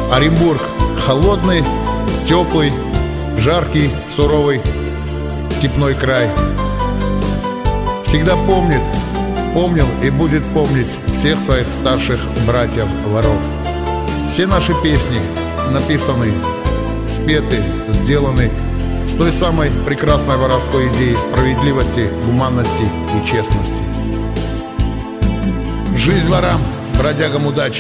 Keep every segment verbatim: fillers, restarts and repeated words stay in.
Оренбург холодный, теплый, жаркий, суровый степной край. Всегда помнит, помнил и будет помнить всех своих старших братьев-воров. Все наши песни написаны, спеты, сделаны с той самой прекрасной воровской идеей справедливости, гуманности и честности. Жизнь ворам, бродягам удачи!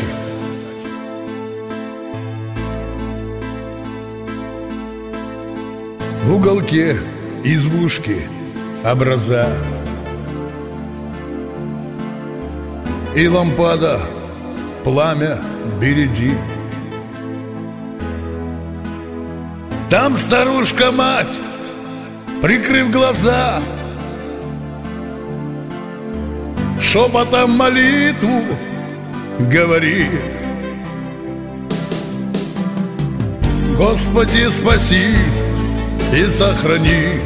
В уголке избушки образа и лампада пламя бередит. Там старушка-мать, прикрыв глаза, шепотом молитву говорит: Господи, спаси и сохрани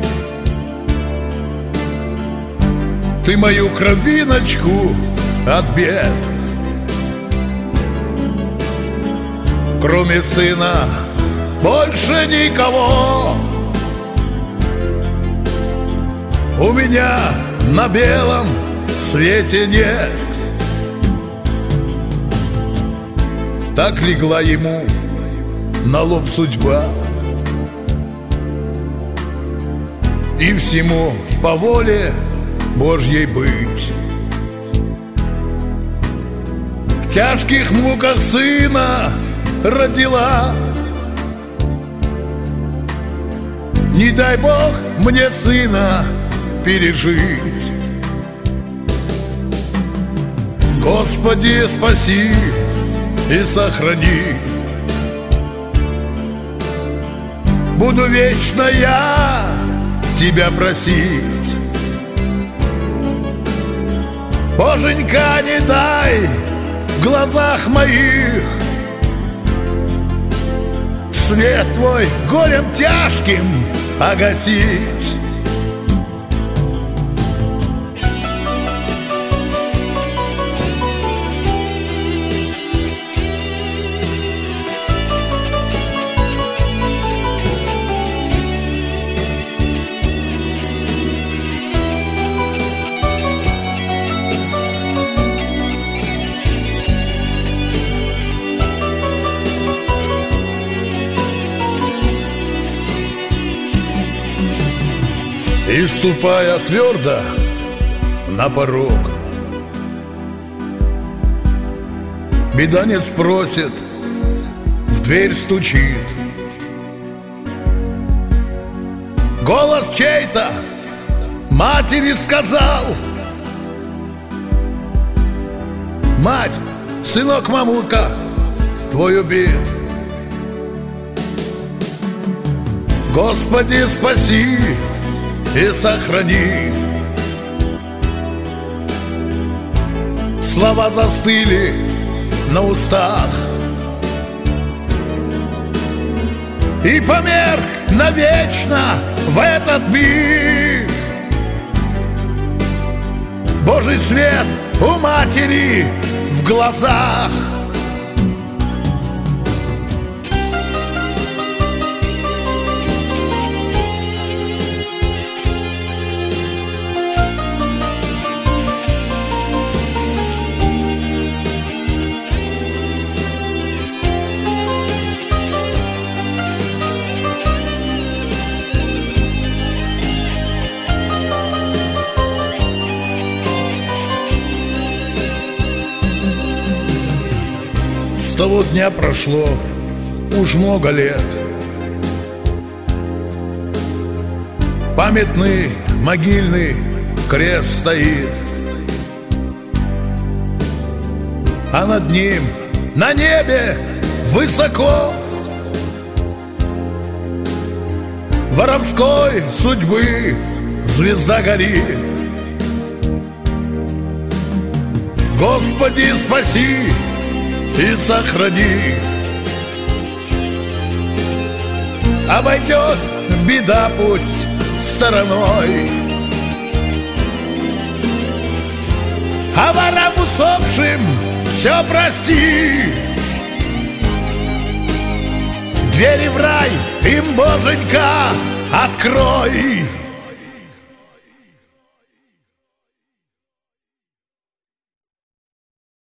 Ты мою кровиночку от бед. Кроме сына больше никого у меня на белом свете нет. Так легла ему на лоб судьба, и всему по воле Божьей быть. В тяжких муках сына родила, не дай Бог мне сына пережить. Господи, спаси и сохрани. Буду вечно я Тебя просить. Боженька, не дай в глазах моих свет Твой горем тяжким погасить. И ступая твердо на порог, беда не спросит, в дверь стучит. Голос чей-то матери сказал: мать, сынок, мамулька твой убит. Господи, спаси и сохрани. Слова застыли на устах, и померк навечно в этот миг Божий свет у матери в глазах. С того дня прошло уж много лет. Памятный могильный крест стоит, а над ним на небе высоко воровской судьбы звезда горит. Господи, спаси и сохрани. Обойдет беда пусть стороной, а ворам усопшим все прости. двери в рай им, Боженька, открой.